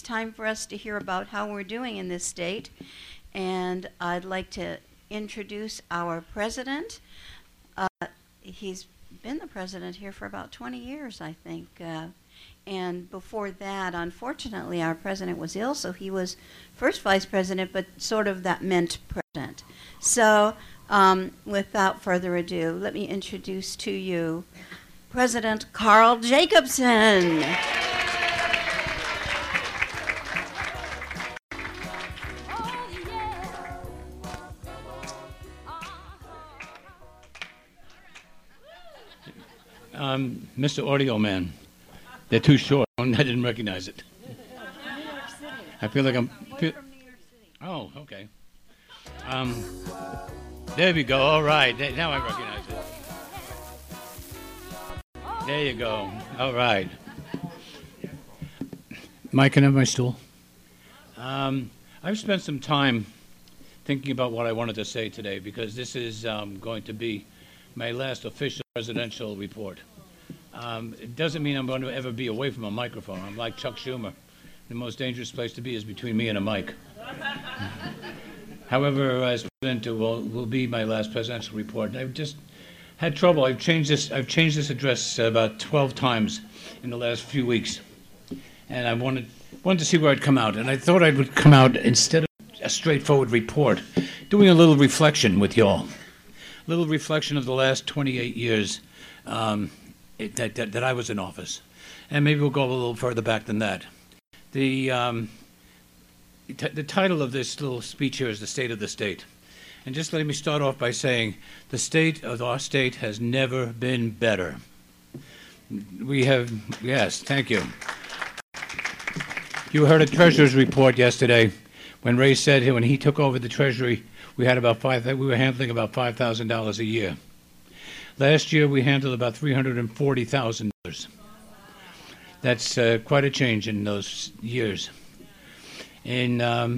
time for us to hear about how we're doing in this state. And I'd like to introduce our president. Uh, he's been the president here for about 20 years, I think. And before that, unfortunately, our president was ill, so he was first vice president, but sort of that meant president. So without further ado, let me introduce to you President Carl Jacobson. Mr. Audio Man, they're too short. I didn't recognize it. New York City. I feel like I'm... One from New York City. Oh, okay. There we go. All right. Now I recognize it. There you go. All right. Mike, can I have my stool? I've spent some time thinking about what I wanted to say today because this is going to be my last official presidential report. It doesn't mean I'm going to ever be away from a microphone. I'm like Chuck Schumer. The most dangerous place to be is between me and a mic. However, as president, it will be my last presidential report. And I've just had trouble. I've changed this address about 12 times in the last few weeks, and I wanted to see where I'd come out. And I thought I would come out, instead of a straightforward report, doing a little reflection with y'all. A little reflection of the last 28 years that I was in office. And maybe we'll go a little further back than that. The title of this little speech here is The State of the State. And just let me start off by saying the state of our state has never been better. We have, yes, thank you. You heard a treasurer's report yesterday when Ray said when he took over the Treasury, we were handling about $5,000 a year. Last year, we handled about $340,000. That's quite a change in those years. And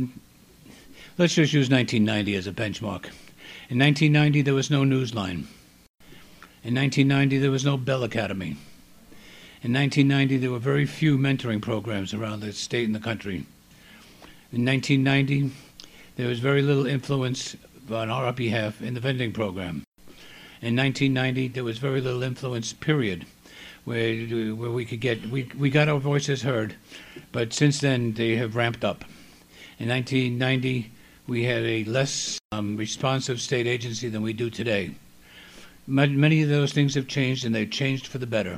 let's just use 1990 as a benchmark. In 1990, there was no Newsline. In 1990, there was no Bell Academy. In 1990, there were very few mentoring programs around the state and the country. In 1990, there was very little influence on our behalf in the vending program. In 1990, there was very little influence, period, where we could we got our voices heard, but since then they have ramped up. In 1990, we had a less responsive state agency than we do today. Many of those things have changed, and they've changed for the better.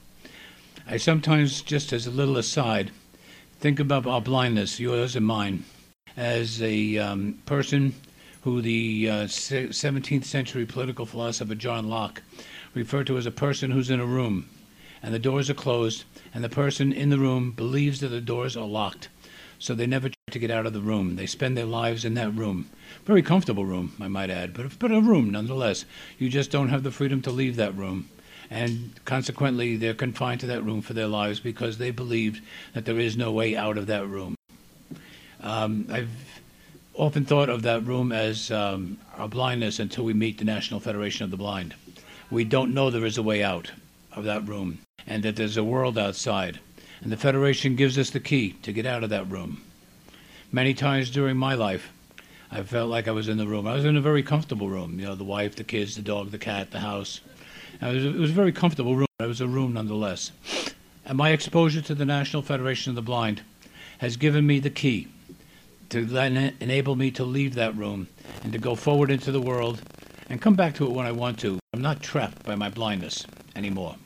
I sometimes, just as a little aside, think about our blindness, yours and mine, as a person who the 17th century political philosopher John Locke referred to as a person who's in a room and the doors are closed and the person in the room believes that the doors are locked, so they never try to get out of the room. They spend their lives in that room. Very comfortable room, I might add, but a room nonetheless. You just don't have the freedom to leave that room. And consequently, they're confined to that room for their lives because they believed that there is no way out of that room. I've often thought of that room as our blindness until we meet the National Federation of the Blind. We don't know there is a way out of that room and that there's a world outside. And the Federation gives us the key to get out of that room. Many times during my life, I felt like I was in the room. I was in a very comfortable room. You know, the wife, the kids, the dog, the cat, the house. It was a very comfortable room. It was a room nonetheless. And my exposure to the National Federation of the Blind has given me the key to then enable me to leave that room and to go forward into the world and come back to it when I want to. I'm not trapped by my blindness anymore.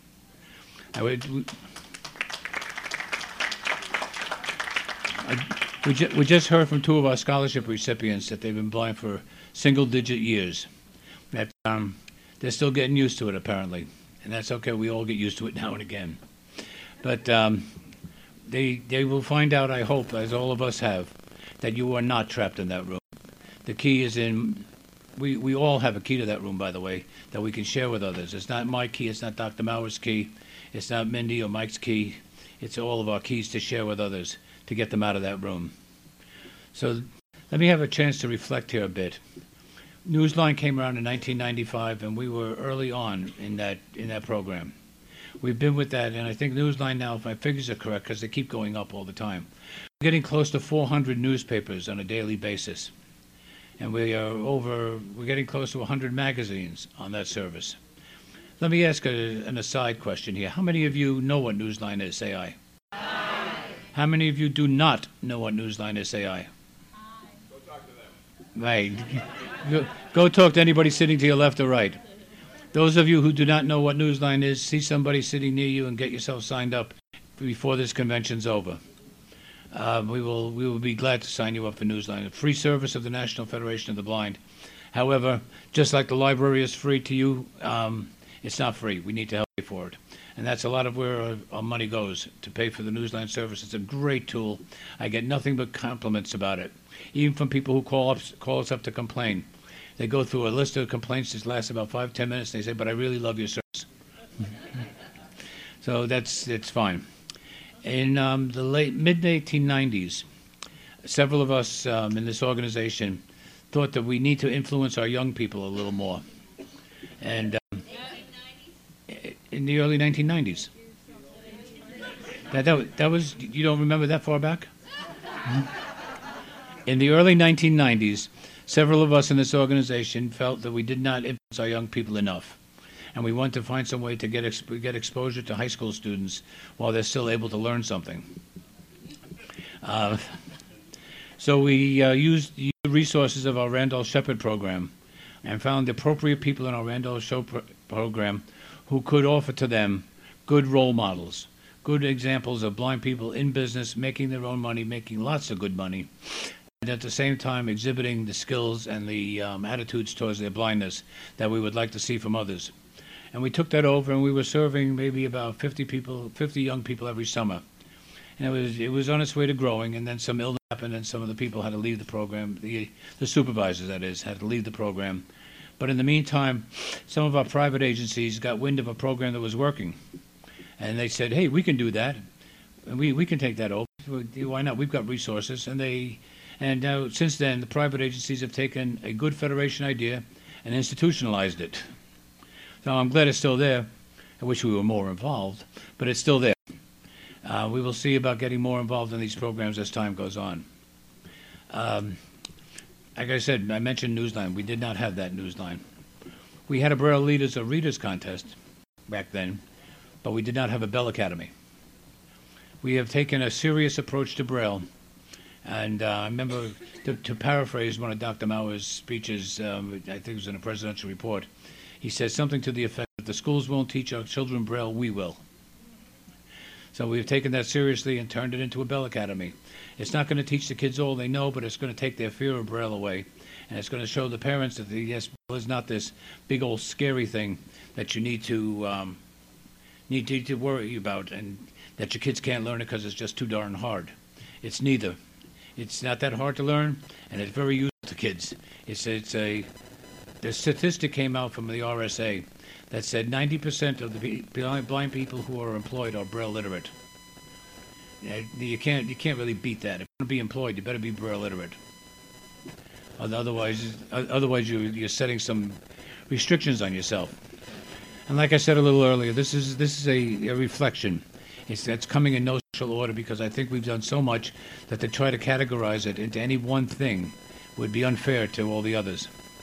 We just heard from two of our scholarship recipients that they've been blind for single-digit years. That they're still getting used to it, apparently. And that's okay. We all get used to it now and again. But they will find out, I hope, as all of us have, that you are not trapped in that room. The key is in, we all have a key to that room, by the way, that we can share with others. It's not my key, it's not Dr. Mauer's key, it's not Mindy or Mike's key. It's all of our keys to share with others to get them out of that room. So let me have a chance to reflect here a bit. Newsline came around in 1995, and we were early on in that program. We've been with that, and I think Newsline now, if my figures are correct, because they keep going up all the time, we're getting close to 400 newspapers on a daily basis. And we're getting close to 100 magazines on that service. Let me ask an aside question here. How many of you know what Newsline is? Say aye. Aye. How many of you do not know what Newsline is? Say aye. Aye. Go talk to them. Right. Go talk to anybody sitting to your left or right. Those of you who do not know what Newsline is, see somebody sitting near you and get yourself signed up before this convention's over. We will be glad to sign you up for Newsline, a free service of the National Federation of the Blind. However, just like the library is free to you, it's not free. We need to help pay for it. And that's a lot of where our money goes, to pay for the Newsline service. It's a great tool. I get nothing but compliments about it, even from people who call us up to complain. They go through a list of complaints that lasts about 5-10 minutes. They say, but I really love your service. So it's fine. In the mid-1890s, several of us in this organization thought that we need to influence our young people a little more. And in the early 1990s. That was, you don't remember that far back? In the early 1990s, several of us in this organization felt that we did not influence our young people enough. And we want to find some way to get exposure to high school students while they're still able to learn something. So we used the resources of our Randolph Shepherd program and found the appropriate people in our Randolph Shepherd program who could offer to them good role models, good examples of blind people in business, making their own money, making lots of good money, and at the same time exhibiting the skills and the attitudes towards their blindness that we would like to see from others. And we took that over, and we were serving maybe about 50 young people every summer. And it was on its way to growing, and then some illness happened, and some of the people had to leave the program. The supervisors, that is, had to leave the program. But in the meantime, some of our private agencies got wind of a program that was working, and they said, "Hey, we can do that, and we can take that over. Why not? We've got resources." And now since then, the private agencies have taken a good federation idea and institutionalized it. So I'm glad it's still there. I wish we were more involved, but it's still there. We will see about getting more involved in these programs as time goes on. Like I said, I mentioned Newsline. We did not have that Newsline. We had a Braille Readers Contest back then, but we did not have a Bell Academy. We have taken a serious approach to Braille, and I remember, to paraphrase one of Dr. Mauer's speeches, I think it was in a presidential report, he said something to the effect, if the schools won't teach our children Braille, we will. So we've taken that seriously and turned it into a Bell Academy. It's not going to teach the kids all they know, but it's going to take their fear of Braille away. And it's going to show the parents that, yes, Braille is not this big old scary thing that you need to worry about, and that your kids can't learn it because it's just too darn hard. It's neither. It's not that hard to learn, and it's very useful to kids. The statistic came out from the RSA that said 90% of the blind people who are employed are Braille literate. You can't really beat that. If you want to be employed, you better be Braille literate. Otherwise you're setting some restrictions on yourself. And like I said a little earlier, this is a reflection. It's coming in no special order, because I think we've done so much that to try to categorize it into any one thing would be unfair to all the others.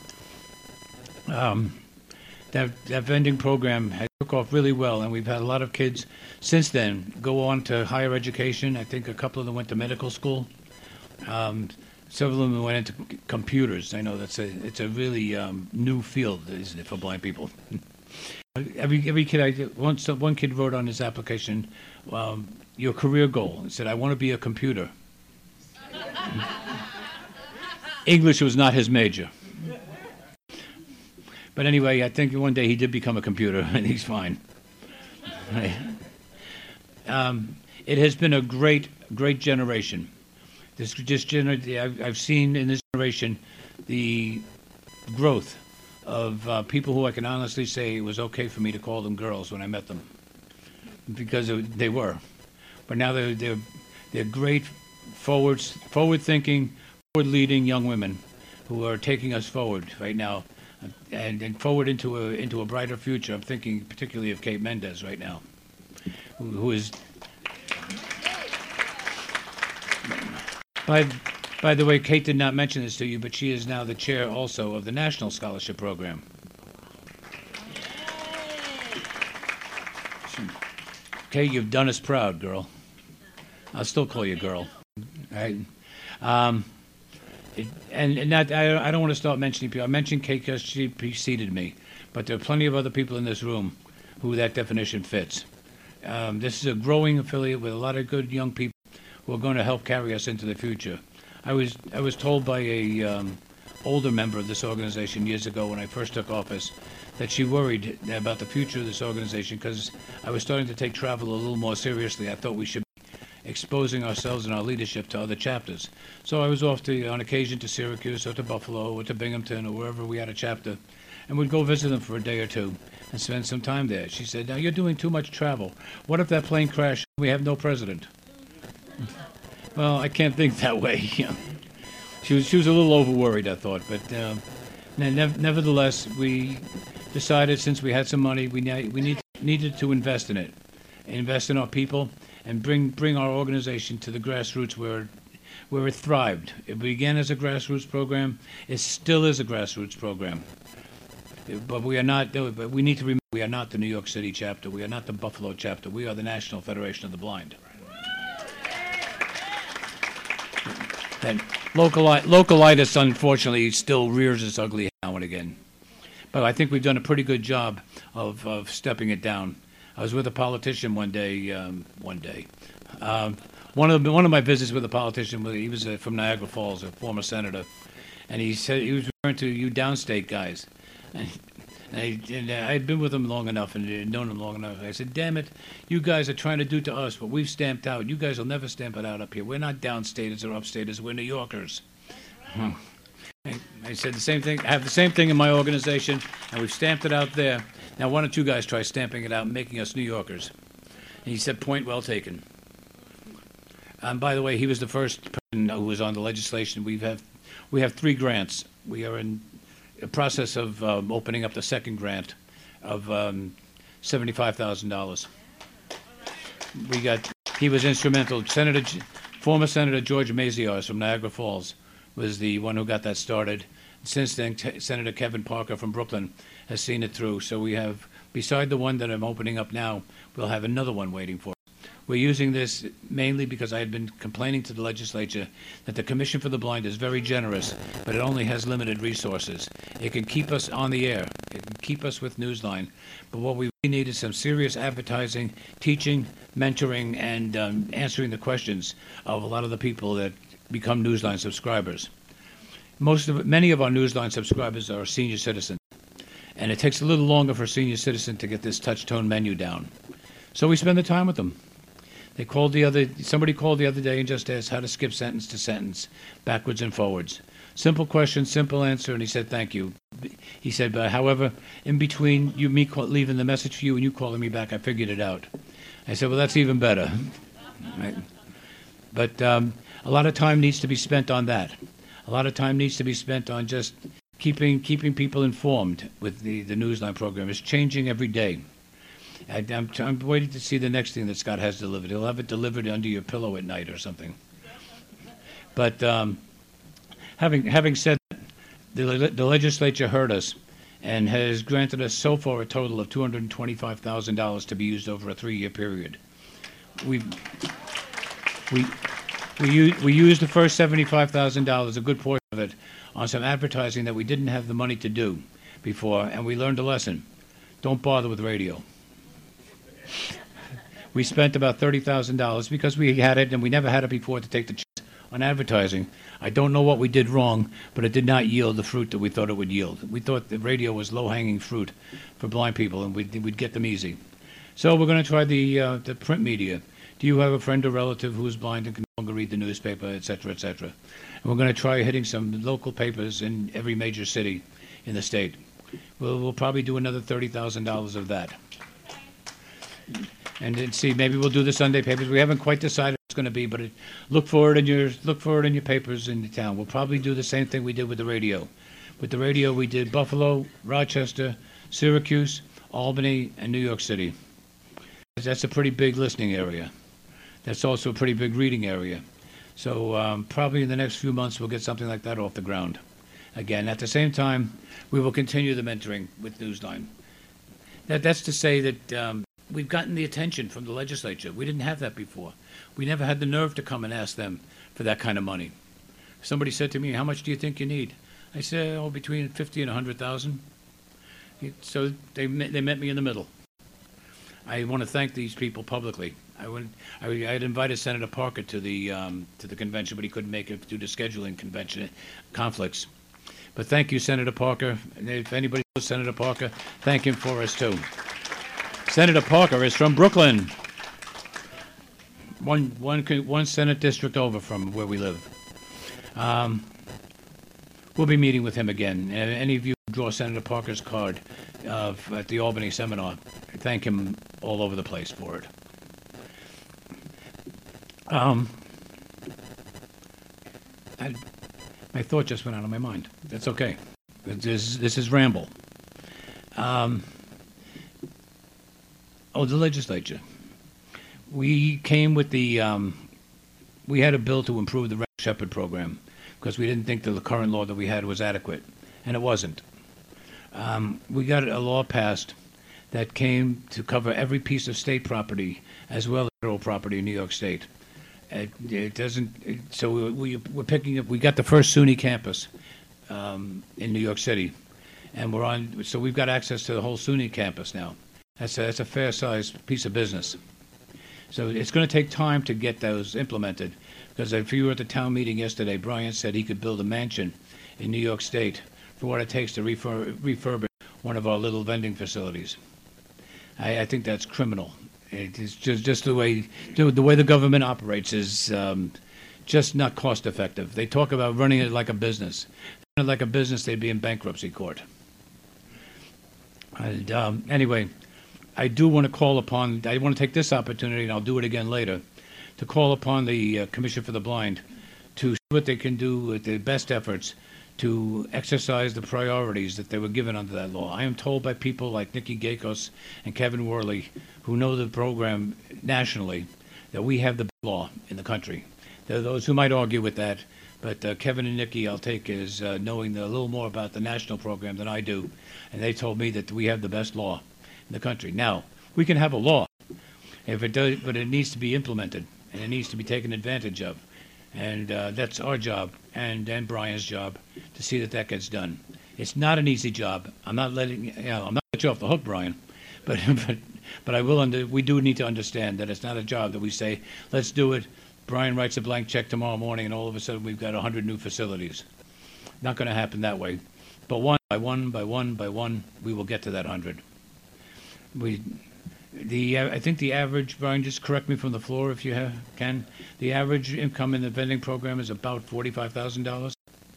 That vending program took off really well, and we've had a lot of kids since then go on to higher education. I think a couple of them went to medical school. Several of them went into computers. I know it's a really new field, isn't it, for blind people? Every kid, one kid wrote on his application, your career goal. He said, "I want to be a computer." English was not his major. But anyway, I think one day he did become a computer, and he's fine. It has been a great generation. I've seen in this generation the growth of people who I can honestly say it was okay for me to call them girls when I met them, because they were. But now they're great, forward-thinking, forward-leading young women who are taking us forward right now. And forward into a brighter future. I'm thinking particularly of Kate Mendez right now. who is, by the way, Kate did not mention this to you, but she is now the chair also of the National Scholarship Program. Kate, you've done us proud, girl. I'll still call you girl. Right? And that, I don't want to start mentioning people. I mentioned Kate because she preceded me, but there are plenty of other people in this room who that definition fits. This is a growing affiliate with a lot of good young people who are going to help carry us into the future. I was told by a older member of this organization years ago when I first took office that she worried about the future of this organization because I was starting to take travel a little more seriously. I thought we should be exposing ourselves and our leadership to other chapters. So I was off to, on occasion, to Syracuse or to Buffalo or to Binghamton or wherever we had a chapter, and we'd go visit them for a day or two and spend some time there. She said, "Now you're doing too much travel. What if that plane crashed and we have no president?" Well, I can't think that way. She was a little over-worried, I thought, but nevertheless, we decided since we had some money, we needed to invest in it, invest in our people, and bring our organization to the grassroots where it thrived. It began as a grassroots program. It still is a grassroots program. But we are not. But we need to remember we are not the New York City chapter. We are not the Buffalo chapter. We are the National Federation of the Blind. And localitis, unfortunately, still rears its ugly head now and again. But I think we've done a pretty good job of stepping it down. I was with a politician one day. One of my visits with a politician, he was from Niagara Falls, a former senator, and he said he was referring to you downstate guys. And I had been with him long enough and known him long enough. I said, "Damn it, you guys are trying to do to us what we've stamped out. You guys will never stamp it out up here. We're not downstaters or upstaters. We're New Yorkers." I said the same thing. I have the same thing in my organization, and we've stamped it out there. Now, why don't you guys try stamping it out and making us New Yorkers? And he said, "Point well taken." And by the way, he was the first person who was on the legislation. We have 3 grants. We are in a process of opening up the second grant of $75,000. He was instrumental. Former Senator George Maziarz from Niagara Falls was the one who got that started. Since then, Senator Kevin Parker from Brooklyn has seen it through. So we have, beside the one that I'm opening up now, we'll have another one waiting for us. We're using this mainly because I had been complaining to the legislature that the Commission for the Blind is very generous, but it only has limited resources. It can keep us on the air. It can keep us with Newsline. But what we really need is some serious advertising, teaching, mentoring, and answering the questions of a lot of the people that become Newsline subscribers. Many of our Newsline subscribers are senior citizens, and it takes a little longer for a senior citizen to get this touch-tone menu down. So we spend the time with them. Somebody called the other day and just asked how to skip sentence to sentence, backwards and forwards. Simple question, simple answer, and he said, "Thank you." He said, "But however, in between me leaving the message for you and you calling me back, I figured it out." I said, "Well, that's even better." Right? But a lot of time needs to be spent on that. A lot of time needs to be spent on just keeping people informed with the Newsline program. It's changing every day. I'm waiting to see the next thing that Scott has delivered. He'll have it delivered under your pillow at night or something. But having said that, the legislature heard us and has granted us so far a total of $225,000 to be used over a 3-year period. We used the first $75,000, a good portion of it, on some advertising that we didn't have the money to do before, and we learned a lesson. Don't bother with radio. We spent about $30,000 because we had it, and we never had it before, to take the chance on advertising. I don't know what we did wrong, but it did not yield the fruit that we thought it would yield. We thought the radio was low-hanging fruit for blind people, and we'd get them easy. So we're going to try the print media. Do you have a friend or relative who is blind and can no longer read the newspaper, et cetera, et cetera? And we're going to try hitting some local papers in every major city in the state. We'll probably do another $30,000 of that. And then see, maybe we'll do the Sunday papers. We haven't quite decided what it's going to be, but look for it in your papers in the town. We'll probably do the same thing we did with the radio. With the radio, we did Buffalo, Rochester, Syracuse, Albany, and New York City. that's a pretty big listening area. That's also a pretty big reading area. So probably in the next few months we'll get something like that off the ground. Again, at the same time, we will continue the mentoring with Newsline. That's to say that we've gotten the attention from the legislature. We didn't have that before. We never had the nerve to come and ask them for that kind of money. Somebody said to me, "How much do you think you need?" I said, "Oh, between 50 and 100,000." So they met me in the middle. I want to thank these people publicly. I had invited Senator Parker to the convention, but he couldn't make it due to scheduling convention conflicts. But thank you, Senator Parker. And if anybody knows Senator Parker, thank him for us too. Senator Parker is from Brooklyn, one Senate district over from where we live. We'll be meeting with him again. And any of you who draw Senator Parker's card at the Albany seminar, thank him all over the place for it. My thought just went out of my mind. That's okay. This is ramble. The legislature. We came with we had a bill to improve the Red Shepherd program because we didn't think the current law that we had was adequate, and it wasn't. We got a law passed that came to cover every piece of state property as well as federal property in New York State. It doesn't. So we're picking up. We got the first SUNY campus in New York City, and we're on. So we've got access to the whole SUNY campus now. That's a fair-sized piece of business. So it's going to take time to get those implemented. Because if you were at the town meeting yesterday, Brian said he could build a mansion in New York State for what it takes to refurbish one of our little vending facilities. I think that's criminal. It's just the way the government operates is just not cost effective. They talk about running it like a business. Running it like a business, they'd be in bankruptcy court. And anyway, I do want to call upon. I want to take this opportunity, and I'll do it again later, to call upon the Commission for the Blind to see what they can do with their best efforts to exercise the priorities that they were given under that law. I am told by people like Nikki Gakos and Kevin Worley, who know the program nationally, that we have the best law in the country. There are those who might argue with that, but Kevin and Nikki I'll take as knowing a little more about the national program than I do, and they told me that we have the best law in the country. Now, we can have a law, if it does, but it needs to be implemented, and it needs to be taken advantage of. And that's our job and Brian's job to see that that gets done. It's not an easy job. I'm not letting I'm not let you off the hook, Brian, but I will. We do need to understand that it's not a job that we say let's do it. Brian writes a blank check tomorrow morning, and all of a sudden we've got 100 new facilities. Not going to happen that way. But one by one, we will get to that 100. I think the average, Brian, just correct me from the floor if you can. The average income in the vending program is about $45,000. Yes, about the upfront.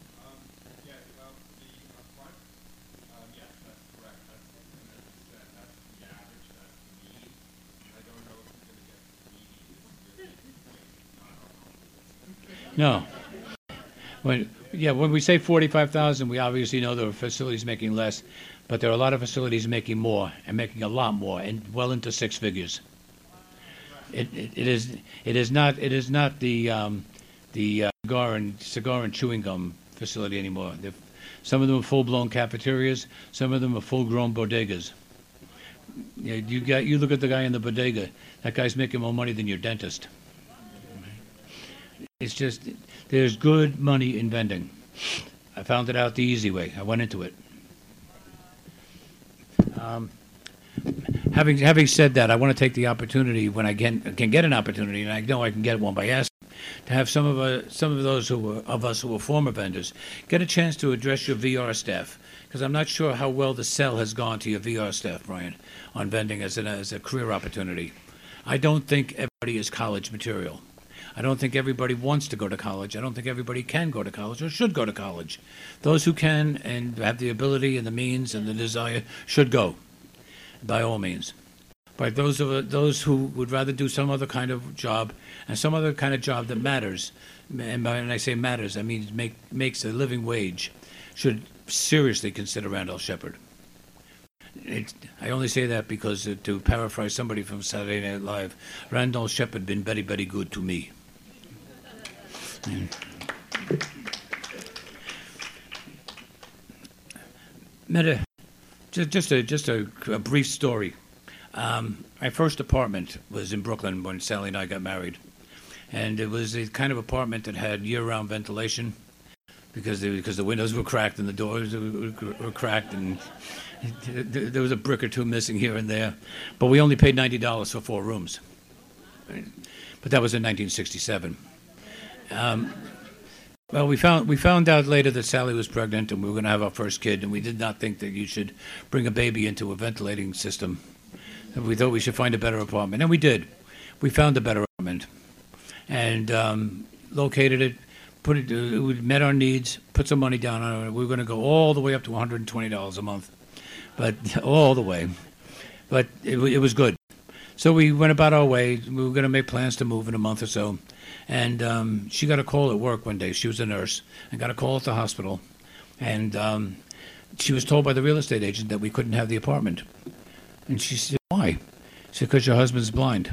Yes, that's correct. That's the average. That's the need. I don't know if you're going to get the needy. No. When we say 45,000, we obviously know there are facilities making less, but there are a lot of facilities making more and making a lot more, and well into six figures. It is not the cigar and chewing gum facility anymore. Some of them are full-blown cafeterias. Some of them are full-grown bodegas. You look at the guy in the bodega. That guy's making more money than your dentist. It's just there's good money in vending. I found it out the easy way. I went into it. Having said that, I want to take the opportunity when I can get an opportunity, and I know I can get one by asking, to have some of those of us who are former vendors get a chance to address your VR staff, because I'm not sure how well the sell has gone to your VR staff, Brian, on vending as a career opportunity. I don't think everybody is college material. I don't think everybody wants to go to college. I don't think everybody can go to college or should go to college. Those who can and have the ability and the means and the desire should go, by all means. But those who would rather do some other kind of job and some other kind of job that matters, and when I say matters, I mean makes a living wage, should seriously consider Randolph Shepherd. I only say that because, to paraphrase somebody from Saturday Night Live, Randolph Shepard been very, very good to me. Just a brief story. My first apartment was in Brooklyn when Sally and I got married, and it was the kind of apartment that had year-round ventilation because the windows were cracked and the doors were cracked, and there was a brick or two missing here and there. But we only paid $90 for 4 rooms. But that was in 1967. Well, we found out later that Sally was pregnant and we were going to have our first kid, and we did not think that you should bring a baby into a ventilating system. And we thought we should find a better apartment, and we did. We found a better apartment and located it. We met our needs, put some money down on it. We were going to go all the way up to $120 a month, but all the way. But it was good. So we went about our way. We were going to make plans to move in a month or so. And she got a call at work one day. She was a nurse and got a call at the hospital. And she was told by the real estate agent that we couldn't have the apartment. And she said, why? She said, because your husband's blind.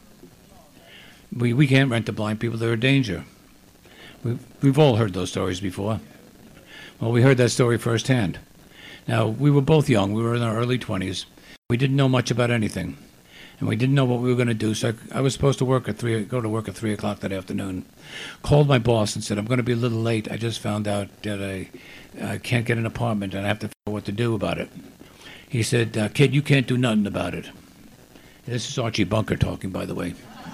We can't rent to blind people. They're a danger. We've all heard those stories before. Well, we heard that story firsthand. Now, we were both young. We were in our early 20s. We didn't know much about anything. And we didn't know what we were going to do, so I was supposed to go to work at 3 o'clock that afternoon. Called my boss and said, I'm going to be a little late. I just found out that I can't get an apartment, and I have to figure out what to do about it. He said, kid, you can't do nothing about it. This is Archie Bunker talking, by the way.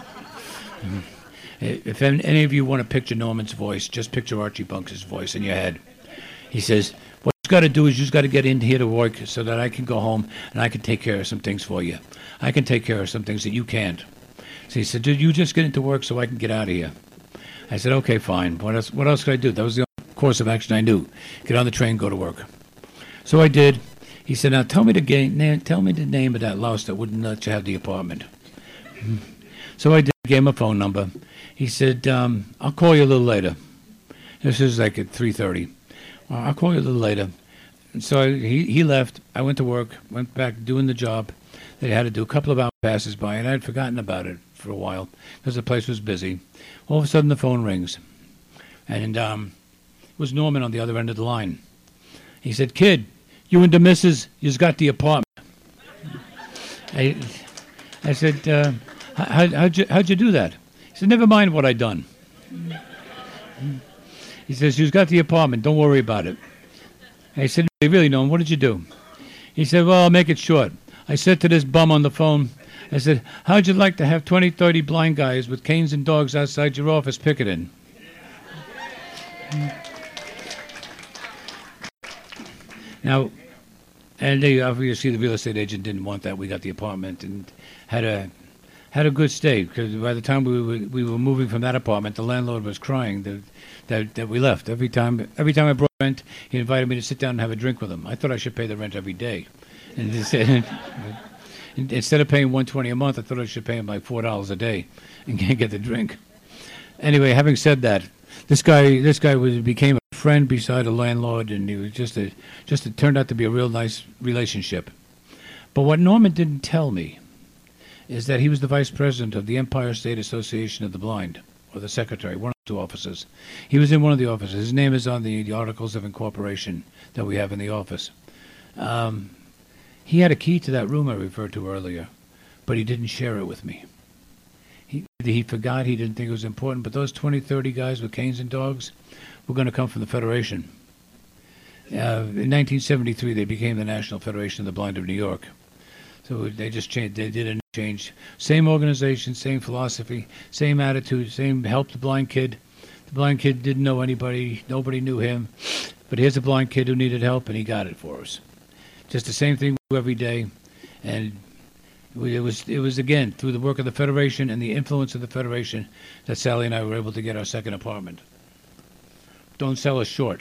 If any of you want to picture Norman's voice, just picture Archie Bunker's voice in your head. He says, what you got to do is you just got to get in here to work so that I can go home and I can take care of some things for you. I can take care of some things that you can't. So he said, you just get into work so I can get out of here. I said, okay, fine. What else could I do? That was the only course of action I knew. Get on the train, go to work. So I did. He said, now tell me the name of that louse that wouldn't let you have the apartment. So I did. Gave him a phone number. He said, I'll call you a little later. This is like at 3:30. I'll call you a little later. And so he left. I went to work, went back doing the job that I had to do. A couple of hours passes by, and I had forgotten about it for a while because the place was busy. All of a sudden, the phone rings. And it was Norman on the other end of the line. He said, kid, you and the missus, you's got the apartment. I said, how'd you do that? He said, never mind what I done. He says, you've got the apartment. Don't worry about it. I said, really, Norman, what did you do? He said, well, I'll make it short. I said to this bum on the phone, I said, how'd you like to have 20, 30 blind guys with canes and dogs outside your office picketing? Now, and obviously the real estate agent didn't want that. We got the apartment and had a good stay, because by the time we were moving from that apartment, the landlord was crying that we left. Every time I brought rent, he invited me to sit down and have a drink with him. I thought I should pay the rent every day. And instead of paying $120 a month, I thought I should pay him like $4 a day and get the drink. Anyway, having said that, this guy became a friend beside a landlord, and he was it turned out to be a real nice relationship. But what Norman didn't tell me is that he was the vice president of the Empire State Association of the Blind, or the secretary, one of the 2 offices. He was in one of the offices. His name is on the Articles of Incorporation that we have in the office. He had a key to that room I referred to earlier, but he didn't share it with me. He forgot, he didn't think it was important, but those 20, 30 guys with canes and dogs were going to come from the Federation. In 1973, they became the National Federation of the Blind of New York. So they just changed. They did a change. Same organization, same philosophy, same attitude, same help the blind kid. The blind kid didn't know anybody. Nobody knew him. But here's a blind kid who needed help, and he got it for us. Just the same thing we do every day. And it was again, through the work of the Federation and the influence of the Federation that Sally and I were able to get our second apartment. Don't sell us short.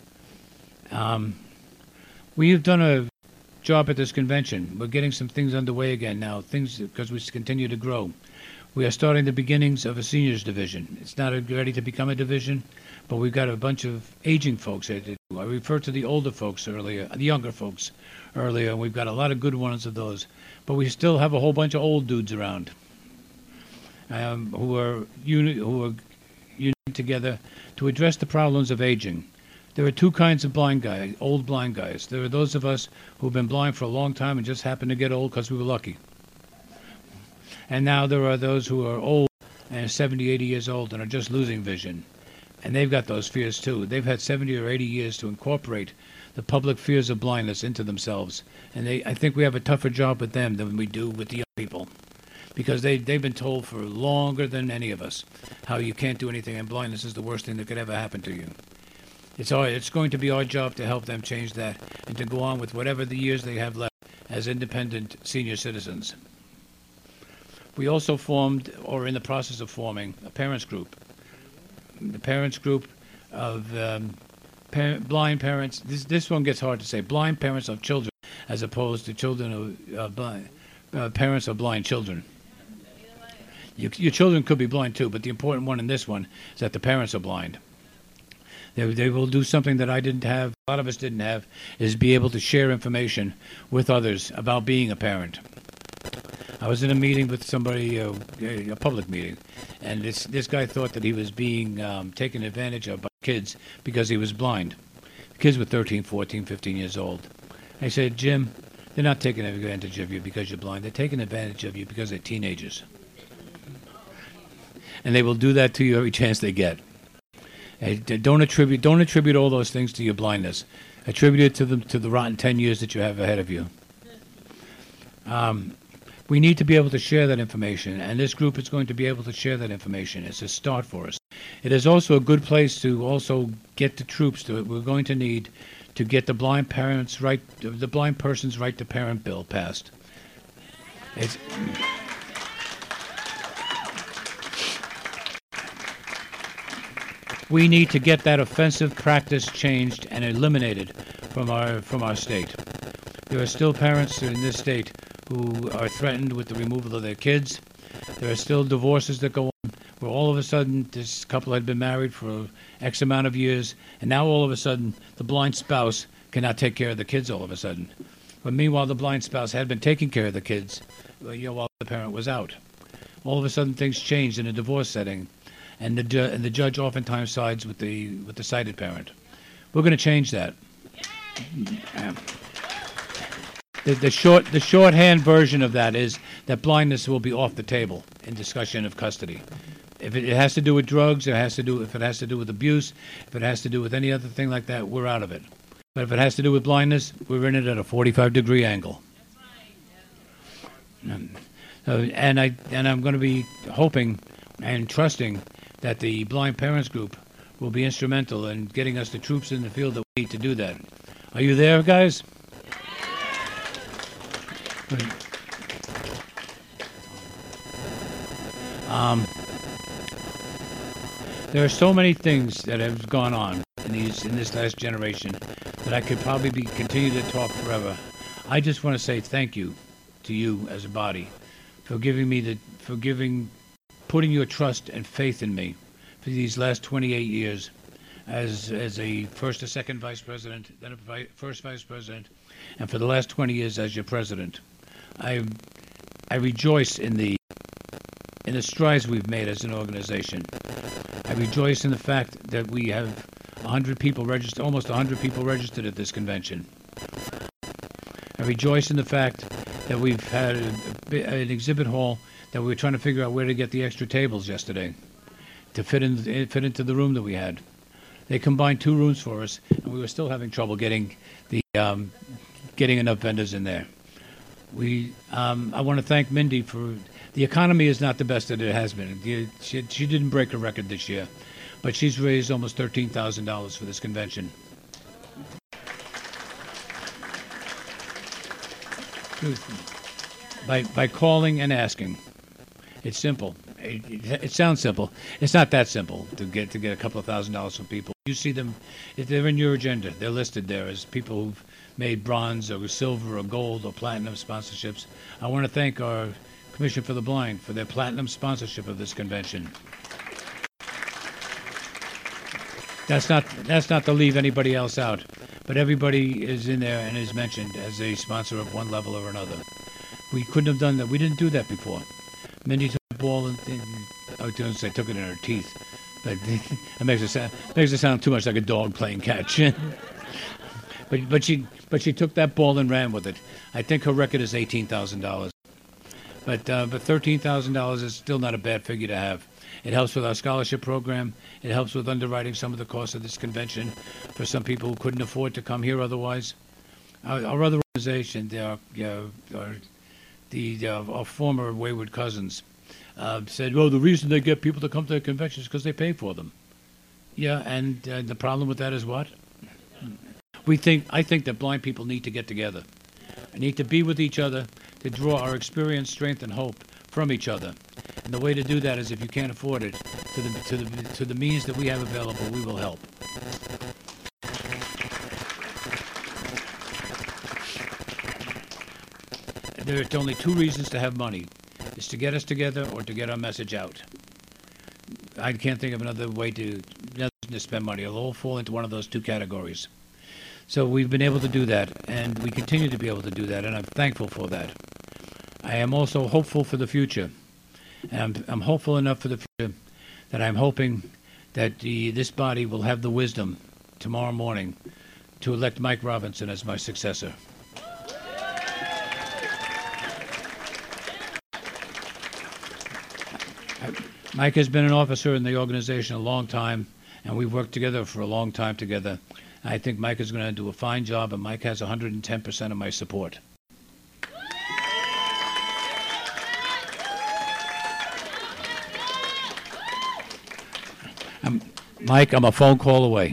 We have done a job at this convention. We're getting some things underway again now, things because we continue to grow. We are starting the beginnings of a seniors division. It's not ready to become a division, but we've got a bunch of aging folks here to do. I referred to the older folks earlier, the younger folks earlier, and we've got a lot of good ones of those. But we still have a whole bunch of old dudes around who are united together to address the problems of aging. There are two kinds of blind guys, old blind guys. There are those of us who've been blind for a long time and just happened to get old because we were lucky. And now there are those who are old and 70, 80 years old and are just losing vision. And they've got those fears too. They've had 70 or 80 years to incorporate the public fears of blindness into themselves. And I think we have a tougher job with them than we do with the young people. Because they've been told for longer than any of us how you can't do anything and blindness is the worst thing that could ever happen to you. It's going to be our job to help them change that and to go on with whatever the years they have left as independent senior citizens. We also formed, or in the process of forming, a parents group. The parents group of blind parents. This one gets hard to say. Blind parents of children, as opposed to children of parents of blind children. Your children could be blind too, but the important one in this one is that the parents are blind. They will do something that I didn't have, a lot of us didn't have, is be able to share information with others about being a parent. I was in a meeting with somebody, a public meeting, and this guy thought that he was being taken advantage of by kids because he was blind. The kids were 13, 14, 15 years old. I said, Jim, they're not taking advantage of you because you're blind. They're taking advantage of you because they're teenagers. And they will do that to you every chance they get. Don't attribute all those things to your blindness. Attribute it to the rotten 10 years that you have ahead of you. We need to be able to share that information, and this group is going to be able to share that information. It's a start for us. It is also a good place to also get the troops that we're going to need to get the blind person's right to parent bill passed. We need to get that offensive practice changed and eliminated from our state. There are still parents in this state who are threatened with the removal of their kids. There are still divorces that go on where all of a sudden this couple had been married for X amount of years, and now all of a sudden the blind spouse cannot take care of the kids all of a sudden. But meanwhile, the blind spouse had been taking care of the kids while the parent was out. All of a sudden things changed in a divorce setting, and the judge oftentimes sides with the sighted parent. We're going to change that. The shorthand version of that is that blindness will be off the table in discussion of custody. If it has to do with drugs, if it has to do with abuse, if it has to do with any other thing like that, we're out of it. But if it has to do with blindness, we're in it at a 45-degree angle. And I'm going to be hoping and trusting that the Blind Parents Group will be instrumental in getting us the troops in the field that we need to do that. Are you there, guys? There are so many things that have gone on in this last generation that I could probably continue to talk forever. I just want to say thank you to you as a body for putting your trust and faith in me for these last 28 years as a first or second vice president, then a first vice president, and for the last 20 years as your president. I rejoice in the strides we've made as an organization. I rejoice in the fact that we have 100 people registered, almost 100 people registered at this convention. I rejoice in the fact that we've had an exhibit hall that we were trying to figure out where to get the extra tables yesterday to fit into the room that we had. They combined two rooms for us, and we were still having trouble getting enough vendors in there. I want to thank Mindy for the economy is not the best that it has been. She didn't break a record this year, but she's raised almost $13,000 for this convention. By calling and asking. It's simple. It sounds simple. It's not that simple to get a couple of $1,000s from people. You see them, if they're in your agenda, they're listed there as people who've made bronze or silver or gold or platinum sponsorships. I want to thank our Commission for the Blind for their platinum sponsorship of this convention. That's not to leave anybody else out, but everybody is in there and is mentioned as a sponsor of one level or another. We couldn't have done that. We didn't do that before. Mindy took the ball and I didn't say took it in her teeth, but it makes it sound too much like a dog playing catch. but she took that ball and ran with it. I think her record is $18,000, but $13,000 is still not a bad figure to have. It helps with our scholarship program. It helps with underwriting some of the costs of this convention for some people who couldn't afford to come here otherwise. Our other organization, our former Wayward Cousins, said, well, the reason they get people to come to the convention is because they pay for them. Yeah, and the problem with that is what? I think that blind people need to get together. Need to be with each other to draw our experience, strength, and hope from each other. And the way to do that is, if you can't afford it, to the means that we have available, we will help. There are only two reasons to have money. It's to get us together or to get our message out. I can't think of another way to spend money. It'll all fall into one of those two categories. So we've been able to do that, and we continue to be able to do that, and I'm thankful for that. I am also hopeful for the future. And I'm hopeful enough for the future that I'm hoping that this body will have the wisdom tomorrow morning to elect Mike Robinson as my successor. Mike has been an officer in the organization a long time, and we've worked together for a long time together. I think Mike is going to do a fine job, and Mike has 110% of my support. Mike, I'm a phone call away.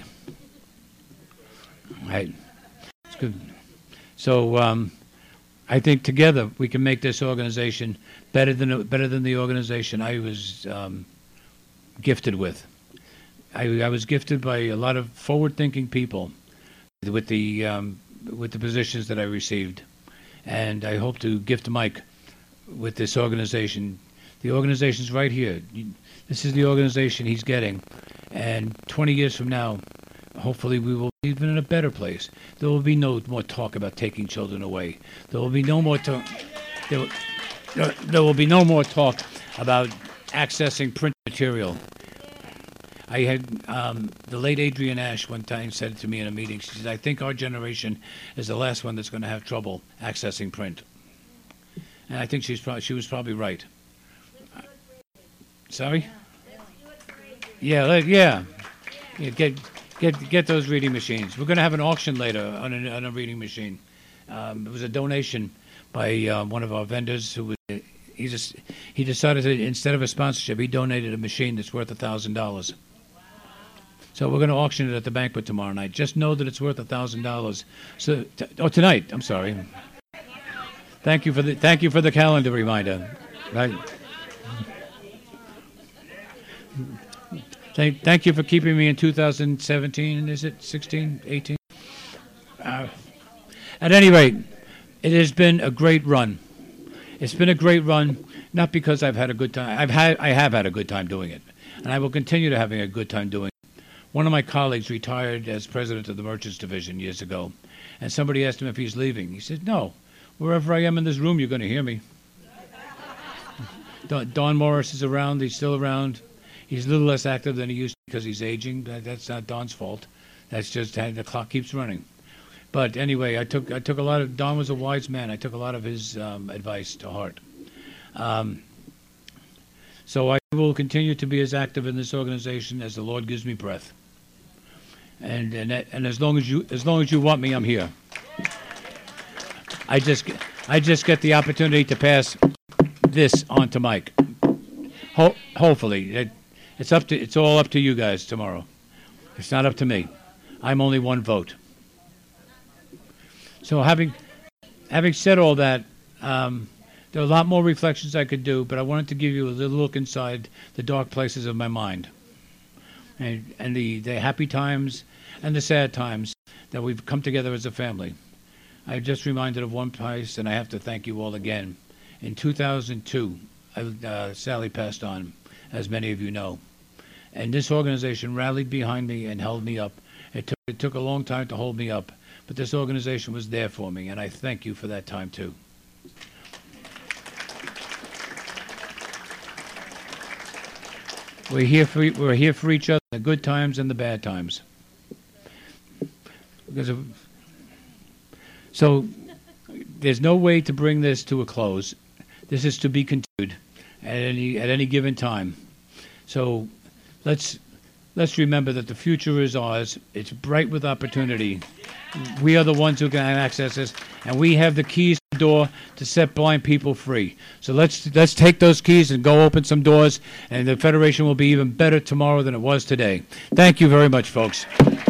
Right. It's good. So I think together we can make this organization better than the organization I was gifted with. I was gifted by a lot of forward-thinking people with the positions that I received, and I hope to gift Mike with this organization. The organization's right here. This is the organization he's getting, and 20 years from now, hopefully we will be even in a better place. There will be no more talk about taking children away. There will be no more talk. There will be no more talk about accessing print material. I had the late Adrienne Ash one time said it to me in a meeting. She said, I think our generation is the last one that's going to have trouble accessing print. And I think she was probably right. Sorry? Yeah. Get those reading machines. We're going to have an auction later on a reading machine. It was a donation by one of our vendors who was he decided that instead of a sponsorship, he donated a machine that's worth $1,000. So we're going to auction it at the banquet tomorrow night. Just know that it's worth $1,000. So tonight. I'm sorry. Thank you for the calendar reminder. Right. Thank you for keeping me in 2017. Is it 16, 18? At any rate, it has been a great run. It's been a great run, not because I've had a good time. I have had a good time doing it, and I will continue to having a good time doing it. One of my colleagues retired as president of the Merchants Division years ago, and somebody asked him if he's leaving. He said, no, wherever I am in this room, you're going to hear me. Don Morris is around. He's still around. He's a little less active than he used to because he's aging. That's not Don's fault. That's just the clock keeps running. But anyway, I took a lot of. Don was a wise man. I took a lot of his advice to heart. So I will continue to be as active in this organization as the Lord gives me breath. And as long as you want me, I'm here. I just get the opportunity to pass this on to Mike. Hopefully, it's all up to you guys tomorrow. It's not up to me. I'm only one vote. So having said all that, there are a lot more reflections I could do, but I wanted to give you a little look inside the dark places of my mind, and the happy times and the sad times that we've come together as a family. I'm just reminded of one place, and I have to thank you all again. In 2002, Sally passed on, as many of you know. And this organization rallied behind me and held me up. It took a long time to hold me up, but this organization was there for me, and I thank you for that time too. We're here for each other, the good times and the bad times. So there's no way to bring this to a close. This is to be continued at any given time. So let's remember that the future is ours. It's bright with opportunity. We are the ones who can access this, and we have the keys to the door to set blind people free. So let's take those keys and go open some doors, and the Federation will be even better tomorrow than it was today. Thank you very much, folks.